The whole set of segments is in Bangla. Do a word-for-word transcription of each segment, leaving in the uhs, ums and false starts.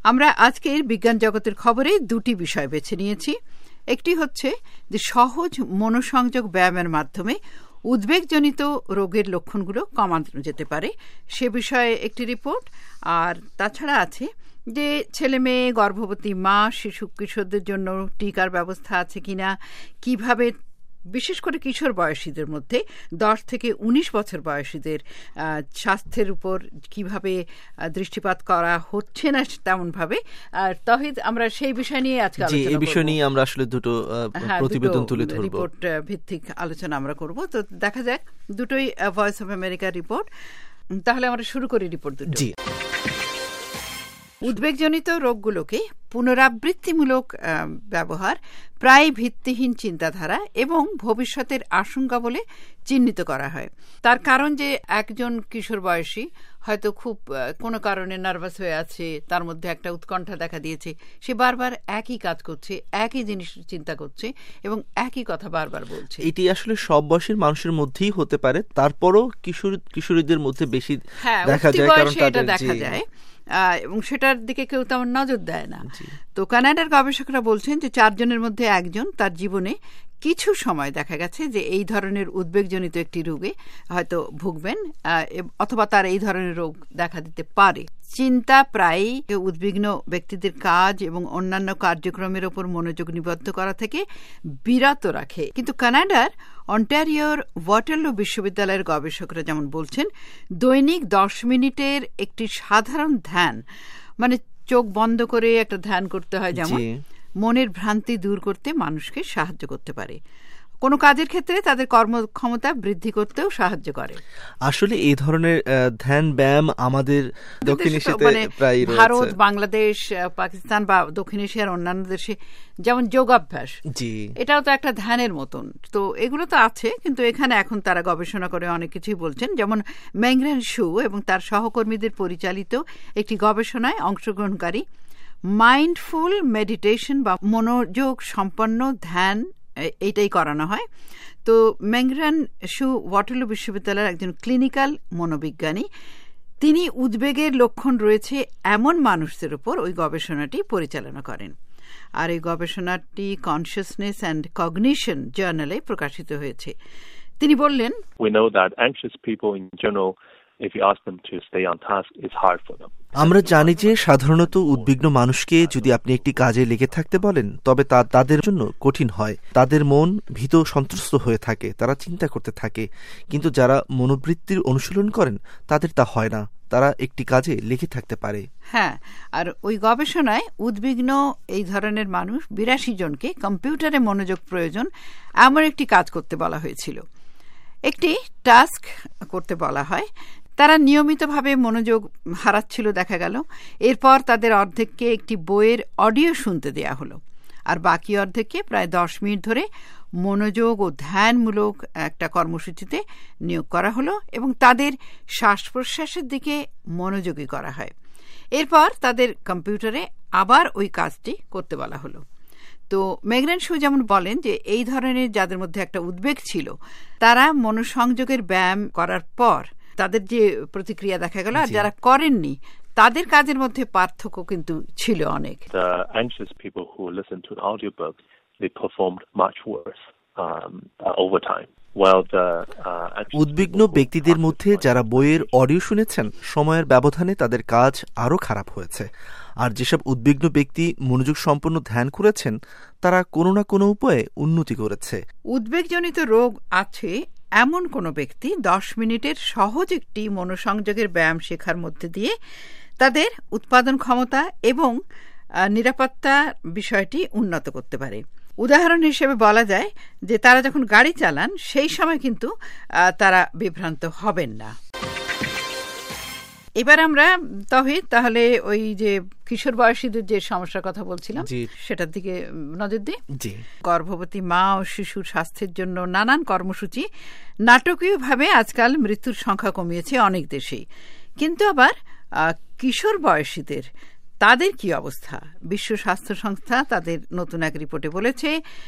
আমরা আজকের বিজ্ঞান জগতের খবরে দুটি বিষয় বেছে নিয়েছি। একটি হচ্ছে যে সহজ মনোসংযোগ ব্যায়ামের মাধ্যমে উদ্বেগজনিত রোগের লক্ষণগুলো কমানো যেতে পারে, সে বিষয়ে একটি রিপোর্ট। আর তাছাড়া আছে যে ছেলে মেয়ে, গর্ভবতী মা, শিশু কিশোরদের জন্য টিকার ব্যবস্থা আছে কিনা, কিভাবে বিশেষ করে কিশোর বয়সীদের মধ্যে দশ থেকে উনিশ বছর বয়সীদের স্বাস্থ্যের উপর কিভাবে দৃষ্টিপাত করা হচ্ছে না তেমনভাবে। আর তহিদ, আমরা সেই বিষয় নিয়ে আজকে এই বিষয় নিয়ে আমরা আসলে দুটো প্রতিবেদন তুলে ধরব, রিপোর্ট ভিত্তিক আলোচনা আমরা করব। তো দেখা যাক, দুটোই ভয়েস অফ আমেরিকার রিপোর্ট। তাহলে আমরা শুরু করি রিপোর্ট দুটো। জি, উদ্বেগজনিত রোগগুলোকে পুনরাবৃত্তিমূলক ব্যবহার, প্রায় ভিত্তিহীন চিন্তাধারা এবং ভবিষ্যতের আশঙ্কা বলে চিহ্নিত করা হয়। তার কারণ যে একজন কিশোর বয়সী হয়তো খুব কোনো কারণে নার্ভাস হয়ে আছে, তার মধ্যে একটা উৎকণ্ঠা দেখা দিয়েছে, সে বারবার একই কাজ করছে, একই জিনিস চিন্তা করছে এবং একই কথা বারবার বলছে। এটি আসলে সব বয়সের মানুষের মধ্যেই হতে পারে, তারপরও কিশোর কিশোরীদের মধ্যে বেশি দেখা যায়, কারণ তাদের দেখা যায় এবং সেটার দিকে কেউ তেমন নজর দেয় না। তো কানাডার গবেষকরা বলছেন যে চারজনের মধ্যে একজন তার জীবনে কিছু সময় দেখা গেছে যে এই ধরনের উদ্বেগজনিত একটি রোগে হয়তো ভুগবেন অথবা তার এই ধরনের রোগ দেখা দিতে পারে। চিন্তা প্রায়ই উদ্বিগ্ন ব্যক্তিদের কাজ এবং অন্যান্য কার্যক্রমের ওপর মনোযোগ নিবদ্ধ করা থেকে বিরত রাখে। কিন্তু কানাডার অন্টারিওর ওয়াটারলু বিশ্ববিদ্যালয়ের গবেষকরা যেমন বলছেন, দৈনিক দশ মিনিটের একটি সাধারণ ধ্যান, মানে চোখ বন্ধ করে একটা ধ্যান করতে হয়, যেমন মনের ভ্রান্তি দূর করতে মানুষকে সাহায্য করতে পারে। কোনো কাজের ক্ষেত্রে তাদের কর্মক্ষমতা বৃদ্ধি করতেও সাহায্য করে। আসলে এই ধরনের ধ্যান ব্যায়াম আমাদের দক্ষিণ এশিয়াতে প্রায় রয়েছে। ভারত, বাংলাদেশ, পাকিস্তান বা দক্ষিণ এশিয়ার অন্যান্য দেশে যেমন যোগাভ্যাস, জি, এটাও তো একটা ধ্যানের মতন। তো এগুলো তো আছে, কিন্তু এখানে এখন তারা গবেষণা করে অনেক কিছুই বলছেন। যেমন মেংগ্রেন শু এবং তার সহকর্মীদের পরিচালিত একটি গবেষণায় অংশগ্রহণকারী মাইন্ডফুল মেডিটেশন বা মনোযোগ সম্পন্ন ধ্যান এইটাই করানো হয়। তো মেংগ্রেন শু ওয়াটারলু বিশ্ববিদ্যালয়ের একজন ক্লিনিক্যাল মনোবিজ্ঞানী, তিনি উদ্বেগের লক্ষণ রয়েছে এমন মানুষদের উপর ওই গবেষণাটি পরিচালনা করেন। আর এই গবেষণাটি কনসিয়াসনেস অ্যান্ড কগনিশন জার্নালে প্রকাশিত হয়েছে। তিনি বললেন, We know that anxious people in general, if you ask them to stay on task, it's hard for them. আমরা জানি যে সাধারণত উদ্বিগ্ন মানুষকে যদি আপনি একটি কাজে লেগে থাকতে বলেন, তবে তা তাদের জন্য কঠিন হয়। তাদের মন ভীত সন্ত্রস্ত হয়ে থাকে, তারা চিন্তা করতে থাকে। কিন্তু যারা মনোবৃত্তির অনুশীলন করেন তাদের তা হয় না, তারা একটি কাজে লেগে থাকতে পারে। হ্যাঁ, আর ওই গবেষণায় উদ্বিগ্ন এই ধরনের মানুষ বিরাশি জনকে কম্পিউটারে মনোযোগ প্রয়োজন এমন একটি কাজ করতে বলা হয়েছিল। একটি টাস্ক করতে বলা হয়, তারা নিয়মিতভাবে মনোযোগ হারাচ্ছিল দেখা গেল। এরপর তাদের অর্ধেককে একটি বইয়ের অডিও শুনতে দেয়া হলো, আর বাকি অর্ধেককে প্রায় দশ মিনিট ধরে মনোযোগ ও ধ্যানমূলক একটা কর্মসূচিতে নিয়োগ করা হলো এবং তাদের শ্বাস প্রশ্বাসের দিকে মনোযোগী করা হয়। এরপর তাদের কম্পিউটারে আবার ওই কাজটি করতে বলা হলো। তো মেগরেন শু যেমন বলেন যে এই ধরনের যাদের মধ্যে একটা উদ্বেগ ছিল, তারা মনোসংযোগের ব্যায়াম করার পর তাদের যে প্রতিক্রিয়া দেখা গেল, আর যারা করেননি তাদের কাজের মধ্যে পার্থক্য কিন্তু ছিল অনেক। The anxious people who listen to an audiobook, they performed much worse um, uh, over time. উদ্বিগ্ন ব্যক্তিদের মধ্যে যারা বইয়ের অডিও শুনেছেন, সময়ের ব্যবধানে তাদের কাজ আরও খারাপ হয়েছে। আর যেসব উদ্বিগ্ন ব্যক্তি মনোযোগ সম্পন্ন ধ্যান করেছেন, তারা কোনো না কোনো উপায়ে উন্নতি করেছে। উদ্বেগজনিত রোগ আছে এমন কোনো ব্যক্তি দশ মিনিটের সহজ একটি মনোসংযোগের ব্যায়াম শেখার মধ্যে দিয়ে তাদের উৎপাদন ক্ষমতা এবং নিরাপত্তা বিষয়টি উন্নত করতে পারে। উদাহরণ হিসেবে বলা যায় যে তারা যখন গাড়ি চালান সেই সময় কিন্তু তারা বিভ্রান্ত হবেন না। এবার আমরা তহিদ তাহলে ওই যে কিশোর বয়সীদের যে সমস্যার কথা বলছিলাম সেটার দিকে নজর দিই। গর্ভবতী মা ও শিশুর স্বাস্থ্যের জন্য নানান কর্মসূচি নাটকীয়ভাবে আজকাল মৃত্যুর সংখ্যা কমিয়েছে অনেক দেশেই, কিন্তু আবার কিশোর বয়সীদের তাদের কি অবস্থা? বিশ্ব স্বাস্থ্য সংস্থা তাদের নতুন এক রিপোর্টে বলেছে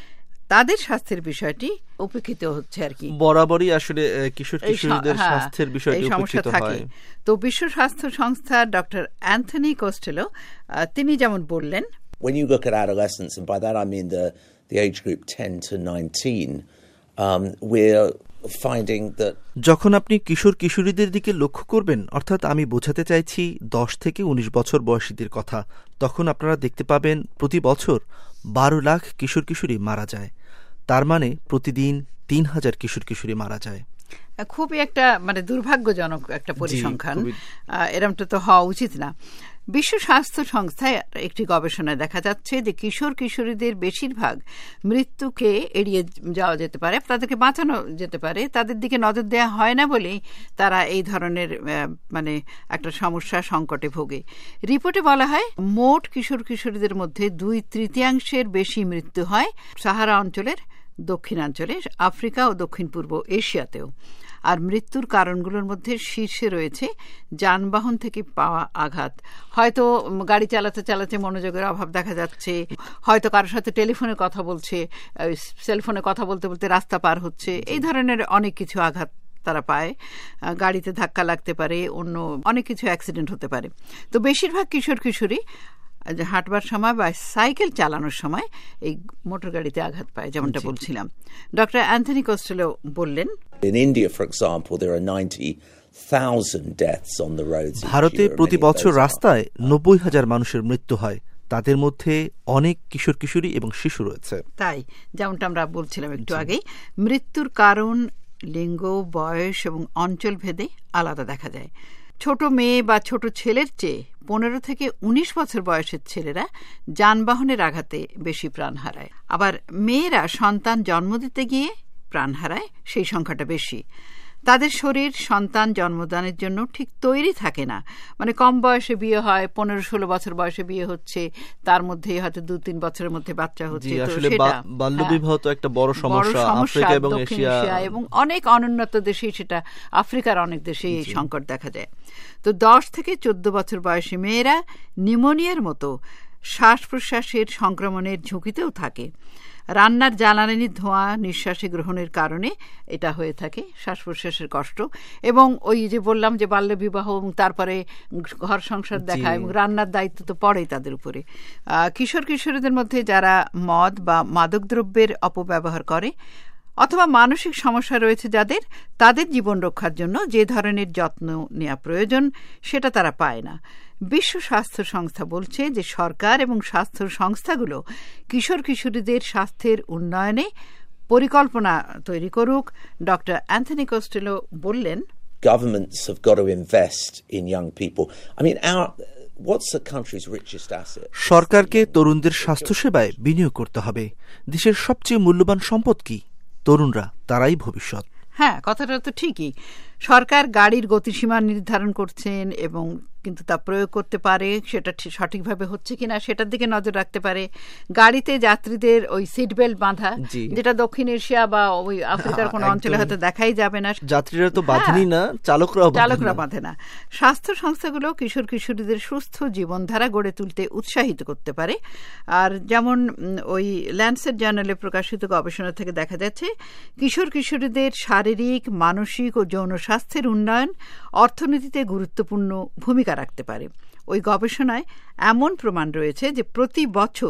তাদের স্বাস্থ্যের বিষয়টি উপেক্ষিত হচ্ছে আর কি। বরাবরই আসলে কিশোর কিশোরীদের স্বাস্থ্যের বিষয়টি উপেক্ষিত হয়। তো বিশ্ব স্বাস্থ্য সংস্থা ডক্টর অ্যান্থনি কোস্টেলো তিনি যেমন বললেন, When you look at adolescents, and by that I mean the the age group ten to nineteen, um, we're finding that যখন আপনি কিশোর কিশোরীদের দিকে লক্ষ্য করবেন, অর্থাৎ আমি বোঝাতে চাইছি দশ থেকে উনিশ বছর বয়সীদের কথা, তখন আপনারা দেখতে পাবেন প্রতি বছর বারো লাখ কিশোর কিশোরী মারা যায়। তার মানে প্রতিদিন তিন হাজার কিশোর কিশোরী মারা যায়। খুবই একটা মানে দুর্ভাগ্যজনক একটা পরিসংখ্যান, এরমটা তো হওয়া উচিত না। বিশ্ব স্বাস্থ্য সংস্থায় একটি গবেষণায় দেখা যাচ্ছে যে কিশোর কিশোরীদের বেশিরভাগ মৃত্যুকে এড়িয়ে যাওয়া যেতে পারে, তাদেরকে বাঁচানো যেতে পারে, তাদের দিকে নজর দেওয়া হয় না বলেই তারা এই ধরনের মানে একটা সমস্যা সংকটে ভোগে। রিপোর্টে বলা হয় মোট কিশোর কিশোরীদের মধ্যে দুই তৃতীয়াংশের বেশি মৃত্যু হয় সাহারা অঞ্চলের দক্ষিণাঞ্চলে, আফ্রিকা ও দক্ষিণ পূর্ব এশিয়াতেও। আর মৃত্যুর কারণগুলোর মধ্যে শীর্ষে রয়েছে যানবাহন থেকে পাওয়া আঘাত। হয়তো গাড়ি চালাতে চালাতে মনোযোগের অভাব দেখা যাচ্ছে, হয়তো কারোর সাথে টেলিফোনে কথা বলছে, সেলফোনে কথা বলতে বলতে রাস্তা পার হচ্ছে, এই ধরনের অনেক কিছু আঘাত তারা পায়। গাড়িতে ধাক্কা লাগতে পারে, অন্য অনেক কিছু অ্যাক্সিডেন্ট হতে পারে। তো বেশিরভাগ কিশোর কিশোরী হাঁটবার সময় বা সাইকেল চালানোর সময় এই মোটর গাড়িতে আঘাত পায়, যেমনটা বলছিলাম। ডক্টর অ্যান্থনি কোস্টেলো বললেন, In India, for example, there are ninety thousand deaths on the roads. ভারতে প্রতি বছর রাস্তায় নব্বই হাজার মানুষের মৃত্যু হয়, তাদের মধ্যে অনেক কিশোর কিশোরী এবং শিশু রয়েছে। তাই যেমনটা আমরা বলছিলাম একটু আগেই, মৃত্যুর কারণ লিঙ্গ, বয়স এবং অঞ্চল ভেদে আলাদা দেখা যায়। ছোট মেয়ে বা ছোট ছেলের চেয়ে পনেরো থেকে উনিশ বছর বয়সের ছেলেরা যানবাহনের আঘাতে বেশি প্রাণ হারায়। আবার মেয়েরা সন্তান জন্ম দিতে গিয়ে প্রাণ হারায়, সেই সংখ্যাটা বেশি। তাদের শরীর সন্তান জন্মদানের জন্য ঠিক তৈরি থাকে না, মানে কম বয়সে বিয়ে হয়, পনেরো ষোলো বছর বয়সে বিয়ে হচ্ছে, তার মধ্যে হয়তো দু তিন বছরের মধ্যে বাচ্চা হচ্ছে। বাল্যবিবাহ তো একটা বড় সমস্যা আফ্রিকা এবং এশিয়া এবং অনেক অনুন্নত দেশেই, সেটা আফ্রিকার অনেক দেশেই এই সংকট দেখা যায়। তো দশ থেকে চোদ্দ বছর বয়সী মেয়েরা নিউমোনিয়ার মতো শ্বাস প্রশ্বাসের সংক্রমণের ঝুঁকিতেও থাকে। রান্নার জ্বালানির ধোঁয়া নিঃশ্বাসে গ্রহণের কারণে এটা হয়ে থাকে, শ্বাস প্রশ্বাসের কষ্ট। এবং ওই যে বললাম যে বাল্যবিবাহ এবং তারপরে ঘর সংসার দেখা এবং রান্নার দায়িত্ব তো পড়েই তাদের উপরে। কিশোর কিশোরীদের মধ্যে যারা মদ বা মাদকদ্রব্যের অপব্যবহার করে অথবা মানসিক সমস্যা রয়েছে যাদের, তাদের জীবন রক্ষার জন্য যে ধরনের যত্ন নেওয়া প্রয়োজন সেটা তারা পায় না। বিশ্ব স্বাস্থ্য সংস্থা বলছে যে সরকার এবং স্বাস্থ্য সংস্থাগুলো কিশোর কিশোরীদের স্বাস্থ্যের উন্নয়নে পরিকল্পনা তৈরি করুক। ডক্টর অ্যান্থনি কোস্টেলো বললেন, Governments have got to invest in young people. I mean, our what's the country's richest asset? সরকারকে তরুণদের স্বাস্থ্যসেবায় বিনিয়োগ করতে হবে। দেশের সবচেয়ে মূল্যবান সম্পদ কি? তরুণরা, তারাই ভবিষ্যৎ। হ্যাঁ, কথাটা তো ঠিকই। সরকার গাড়ির গতিসীমা নির্ধারণ করছেন এবং কিন্তু তা প্রয়োগ করতে পারে, সেটা সঠিকভাবে হচ্ছে কিনা সেটার দিকে নজর রাখতে পারে। গাড়িতে যাত্রীদের ওই সিট বেল্ট বাঁধা, যেটা দক্ষিণ এশিয়া বা ওই আফ্রিকার কোনো অঞ্চলে হয়তো দেখাই যাবে না, যাত্রীরা তো বাঁধেনি না, চালকরাও চালকরা বাঁধে না। স্বাস্থ্য সংস্থাগুলো কিশোর কিশোরীদের সুস্থ জীবনধারা গড়ে তুলতে উৎসাহিত করতে পারে। আর যেমন ওই ল্যান্সেট জার্নালে প্রকাশিত গবেষণা থেকে দেখা যাচ্ছে, কিশোর কিশোরীদের শারীরিক, মানসিক ও যৌন স্বাস্থ্যের উন্নয়ন অর্থনীতিতে গুরুত্বপূর্ণ ভূমিকা রাখতে পারে। ওই গবেষণায় এমন প্রমাণ রয়েছে যে প্রতি বছর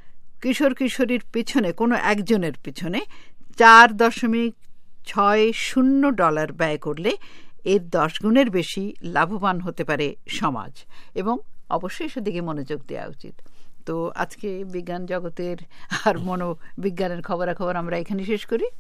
কিশোর কিশোরীর পিছনে কোনো একজনের পিছনে চার দশমিক ছয় শূন্য ডলার ব্যয় করলে এর দশ গুণের বেশি লাভবান হতে পারে সমাজ, এবং অবশ্যই সেদিকে মনোযোগ দেওয়া উচিত। তো আজকে বিজ্ঞান জগতের আর মনোবিজ্ঞানের খবরাখবর আমরা এখানে শেষ করি।